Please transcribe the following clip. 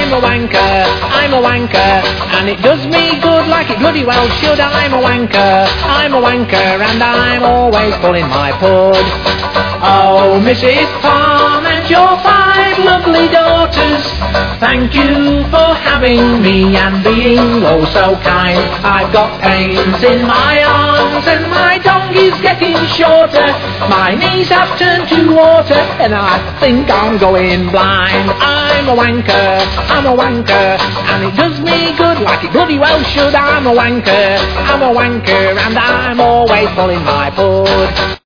I'm a wanker, I'm a wanker, and it does me good like it bloody well should. I'm a wanker, and I'm always pulling my pud. Oh, Mrs. Palm and your 5 lovely daughters, thank you for having me and being oh so kind. I've got pains in my arms and my tongue is getting shorter. My knees have turned to water and I think I'm going blind. I'm a wanker, and it does me good like it bloody well should. I'm a wanker, and I'm always pulling my pud.